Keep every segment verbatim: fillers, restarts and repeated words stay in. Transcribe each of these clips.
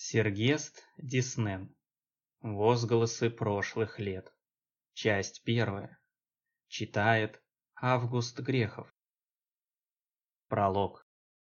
Сергест Диснен. Возгласы прошлых лет. Часть первая. Читает Август Грехов. Пролог.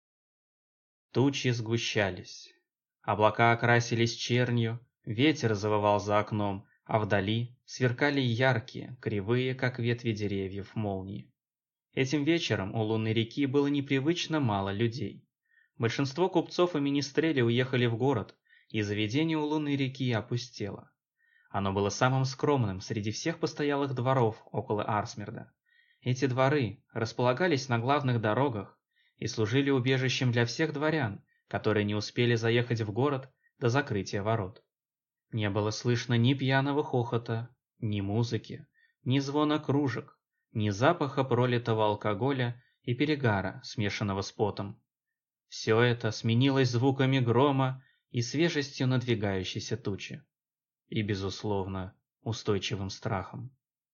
Тучи сгущались. Облака окрасились чернью, ветер завывал за окном, а вдали сверкали яркие, кривые, как ветви деревьев, молнии. Этим вечером у лунной реки было непривычно мало людей. Большинство купцов и министрелей уехали в город, и заведение у лунной реки опустело. Оно было самым скромным среди всех постоялых дворов около Арсмерда. Эти дворы располагались на главных дорогах и служили убежищем для всех дворян, которые не успели заехать в город до закрытия ворот. Не было слышно ни пьяного хохота, ни музыки, ни звона кружек, ни запаха пролитого алкоголя и перегара, смешанного с потом. Все это сменилось звуками грома и свежестью надвигающейся тучи. И, безусловно, устойчивым страхом.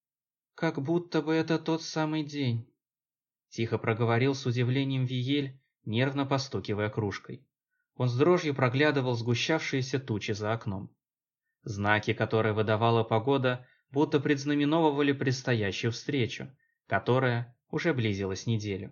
«Как будто бы это тот самый день», — тихо проговорил с удивлением Виель, нервно постукивая кружкой. Он с дрожью проглядывал сгущавшиеся тучи за окном. Знаки, которые выдавала погода, будто предзнаменовывали предстоящую встречу, которая уже близилась неделю.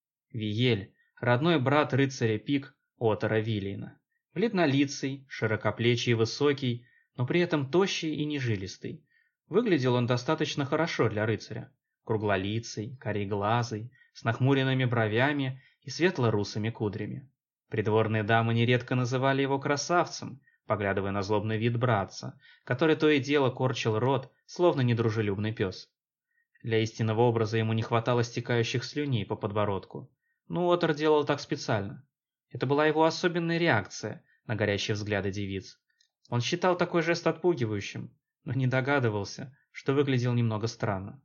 Виель, родной брат рыцаря Пик Отора Виллиена, бледнолицый, широкоплечий и высокий, но при этом тощий и нежилистый. Выглядел он достаточно хорошо для рыцаря. Круглолицый, кореглазый, с нахмуренными бровями и светло-русыми кудрями. Придворные дамы нередко называли его красавцем, поглядывая на злобный вид братца, который то и дело корчил рот, словно недружелюбный пес. Для истинного образа ему не хватало стекающих слюней по подбородку. Но Отор делал так специально. Это была его особенная реакция на горящие взгляды девиц. Он считал такой жест отпугивающим, но не догадывался, что выглядел немного странно.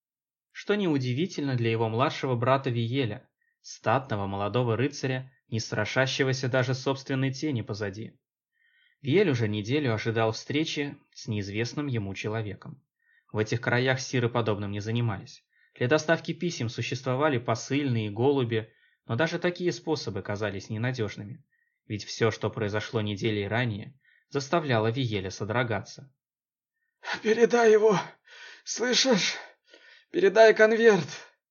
Что неудивительно для его младшего брата Виеля, статного молодого рыцаря, не страшащегося даже собственной тени позади. Виель уже неделю ожидал встречи с неизвестным ему человеком. В этих краях сиры подобным не занимались. Для доставки писем существовали посыльные и голуби, но даже такие способы казались ненадежными. Ведь все, что произошло недели ранее, заставляло Виеля содрогаться. «Передай его, слышишь? Передай конверт!»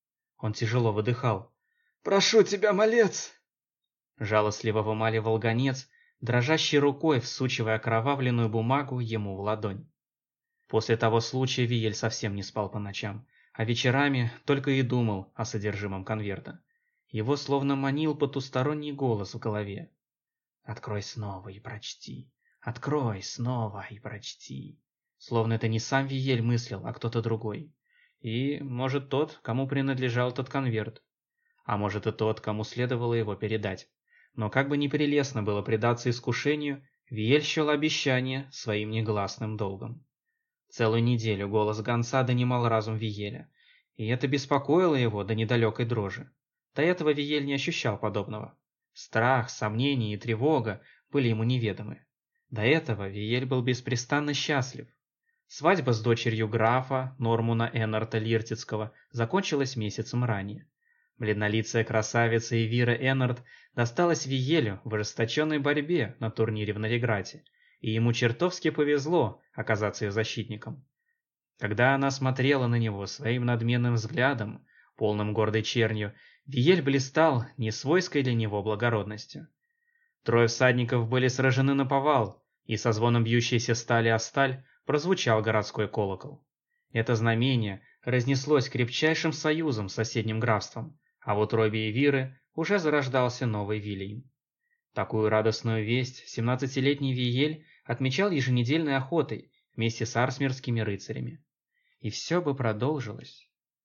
Он тяжело выдыхал. «Прошу тебя, малец!» Жалостливо вымаливал гонец, дрожащей рукой всучивая окровавленную бумагу ему в ладонь. После того случая Виель совсем не спал по ночам, а вечерами только и думал о содержимом конверта. Его словно манил потусторонний голос в голове. «Открой снова и прочти! Открой снова и прочти!» Словно это не сам Виель мыслил, а кто-то другой. И, может, тот, кому принадлежал этот конверт. А может, и тот, кому следовало его передать. Но как бы ни прелестно было предаться искушению, Виель счел обещание своим негласным долгом. Целую неделю голос гонца донимал разум Виеля, и это беспокоило его до недалекой дрожи. До этого Виель не ощущал подобного. Страх, сомнения и тревога были ему неведомы. До этого Виель был беспрестанно счастлив. Свадьба с дочерью графа Нормуна Эннарта Лиртицкого закончилась месяцем ранее. Бледнолицая красавица Эвира Эннарт досталась Виелю в ожесточенной борьбе на турнире в Новиграде, и ему чертовски повезло оказаться ее защитником. Когда она смотрела на него своим надменным взглядом, полным гордой чернью, Виель блистал несвойской для него благородностью. Трое всадников были сражены наповал, и со звоном бьющейся стали о сталь прозвучал городской колокол. Это знамение разнеслось крепчайшим союзом с соседним графством, а в утробе Эвиры уже зарождался новый Виллиен. Такую радостную весть семнадцатилетний Виель отмечал еженедельной охотой вместе с арсмерскими рыцарями. И все бы продолжилось.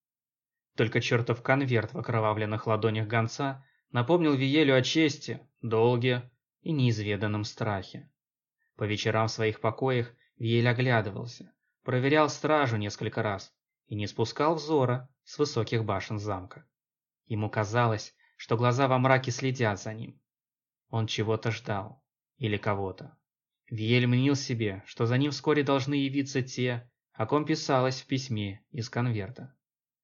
Только чертов конверт в окровавленных ладонях гонца напомнил Виелю о чести, долге и неизведанном страхе. По вечерам в своих покоях Виель оглядывался, проверял стражу несколько раз и не спускал взора с высоких башен замка. Ему казалось, что глаза во мраке следят за ним. Он чего-то ждал. Или кого-то. Виель мнил себе, что за ним вскоре должны явиться те, о ком писалось в письме из конверта.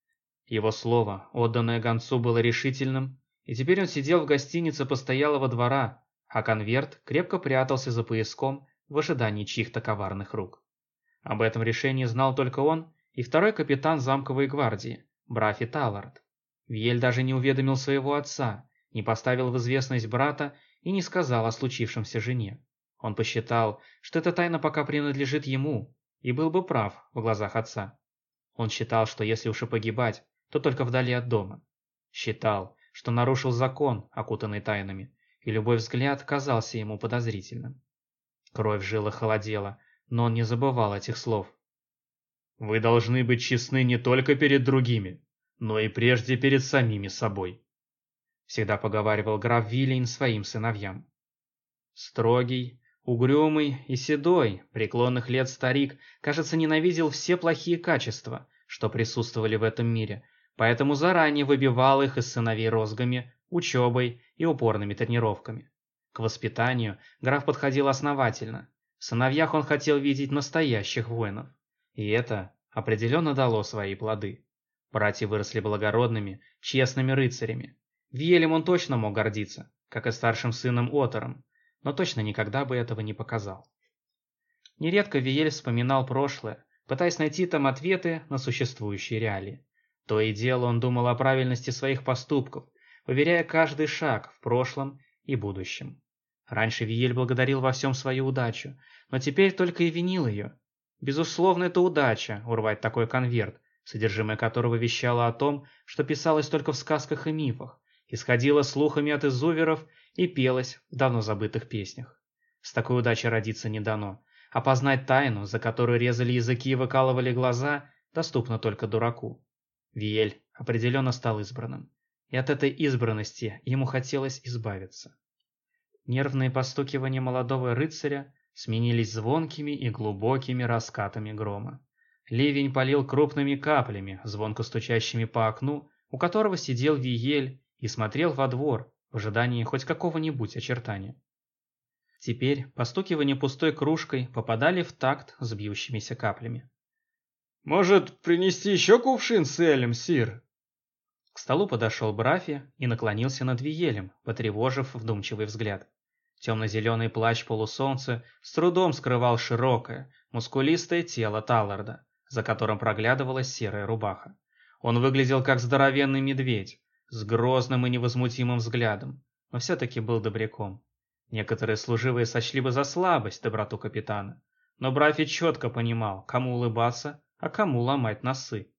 Его слово, отданное гонцу, было решительным, и теперь он сидел в гостинице постоялого двора, а конверт крепко прятался за пояском в ожидании чьих-то коварных рук. Об этом решении знал только он и второй капитан замковой гвардии, Брафи Таллард. Виель даже не уведомил своего отца, не поставил в известность брата и не сказал о случившемся жене. Он посчитал, что эта тайна пока принадлежит ему, и был бы прав в глазах отца. Он считал, что если уж и погибать, то только вдали от дома. Считал, что нарушил закон, окутанный тайнами, и любой взгляд казался ему подозрительным. Кровь в жилах холодела, но он не забывал этих слов. «Вы должны быть честны не только перед другими, но и прежде перед самими собой», всегда поговаривал граф Вилейн своим сыновьям. Строгий, угрюмый и седой, преклонных лет старик, кажется, ненавидел все плохие качества, что присутствовали в этом мире, поэтому заранее выбивал их из сыновей розгами, учебой и упорными тренировками. К воспитанию граф подходил основательно. В сыновьях он хотел видеть настоящих воинов. И это определенно дало свои плоды. Братья выросли благородными, честными рыцарями. Виелем он точно мог гордиться, как и старшим сыном Отором, но точно никогда бы этого не показал. Нередко Виель вспоминал прошлое, пытаясь найти там ответы на существующие реалии. То и дело он думал о правильности своих поступков, поверяя каждый шаг в прошлом и будущем. Раньше Виель благодарил во всем свою удачу, но теперь только и винил ее. Безусловно, это удача урвать такой конверт, содержимое которого вещало о том, что писалось только в сказках и мифах, исходило слухами от изуверов и пелось в давно забытых песнях. С такой удачей родиться не дано, а познать тайну, за которую резали языки и выкалывали глаза, доступно только дураку. Виель определенно стал избранным, и от этой избранности ему хотелось избавиться. Нервные постукивания молодого рыцаря сменились звонкими и глубокими раскатами грома. Ливень полил крупными каплями, звонко стучащими по окну, у которого сидел Виель и смотрел во двор в ожидании хоть какого-нибудь очертания. Теперь постукивания пустой кружкой попадали в такт с бьющимися каплями. «Может, принести еще кувшин с элем, сир?» К столу подошел Брафи и наклонился над Виелем, потревожив вдумчивый взгляд. Темно-зеленый плащ полусолнца с трудом скрывал широкое, мускулистое тело Талларда, за которым проглядывалась серая рубаха. Он выглядел как здоровенный медведь, с грозным и невозмутимым взглядом, но все-таки был добряком. Некоторые служивые сочли бы за слабость доброту капитана, но Брафи четко понимал, кому улыбаться, а кому ломать носы.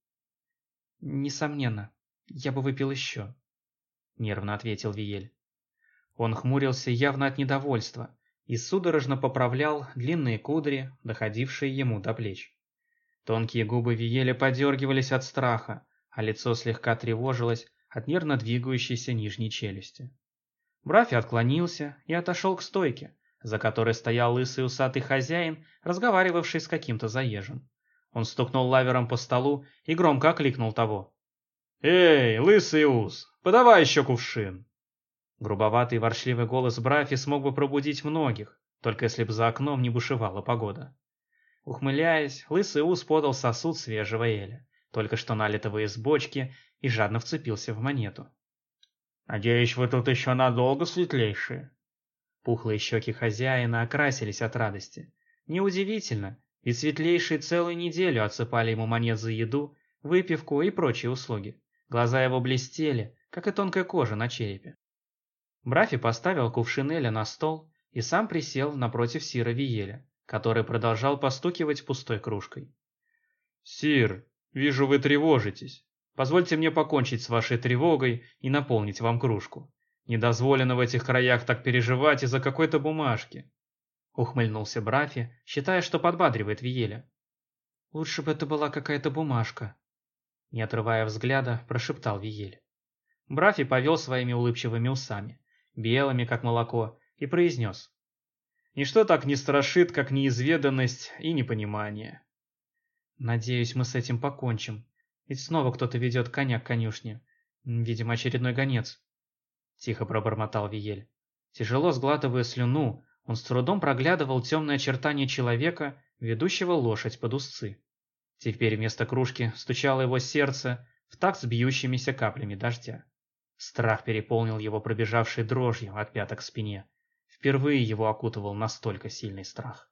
«Несомненно, я бы выпил еще», — нервно ответил Виель. Он хмурился явно от недовольства и судорожно поправлял длинные кудри, доходившие ему до плеч. Тонкие губы Виеля подергивались от страха, а лицо слегка тревожилось от нервно двигающейся нижней челюсти. Брафи отклонился и отошел к стойке, за которой стоял лысый усатый хозяин, разговаривавший с каким-то заезжим. Он стукнул лавером по столу и громко окликнул того. «Эй, лысый ус, подавай еще кувшин!» Грубоватый и ворчливый голос Брафи смог бы пробудить многих, только если бы за окном не бушевала погода. Ухмыляясь, лысый ус подал сосуд свежего эля, только что налитого из бочки, и жадно вцепился в монету. «Надеюсь, вы тут еще надолго, светлейшие?» Пухлые щеки хозяина окрасились от радости. Неудивительно, ведь светлейшие целую неделю отсыпали ему монет за еду, выпивку и прочие услуги. Глаза его блестели, как и тонкая кожа на черепе. Брафи поставил кувшин эля на стол и сам присел напротив сира Виеля, который продолжал постукивать пустой кружкой. «Сир, вижу, вы тревожитесь. Позвольте мне покончить с вашей тревогой и наполнить вам кружку. Не дозволено в этих краях так переживать из-за какой-то бумажки», — ухмыльнулся Брафи, считая, что подбадривает Виеля. «Лучше бы это была какая-то бумажка», — не отрывая взгляда, прошептал Виель. Брафи повел своими улыбчивыми усами, белыми, как молоко, и произнес. «Ничто так не страшит, как неизведанность и непонимание». «Надеюсь, мы с этим покончим, ведь снова кто-то ведет коня к конюшне. Видимо, очередной гонец», — тихо пробормотал Виель. Тяжело сглатывая слюну, он с трудом проглядывал темные очертания человека, ведущего лошадь под узцы. Теперь вместо кружки стучало его сердце в такт с бьющимися каплями дождя. Страх переполнил его пробежавшей дрожью от пяток к спине. Впервые его окутывал настолько сильный страх.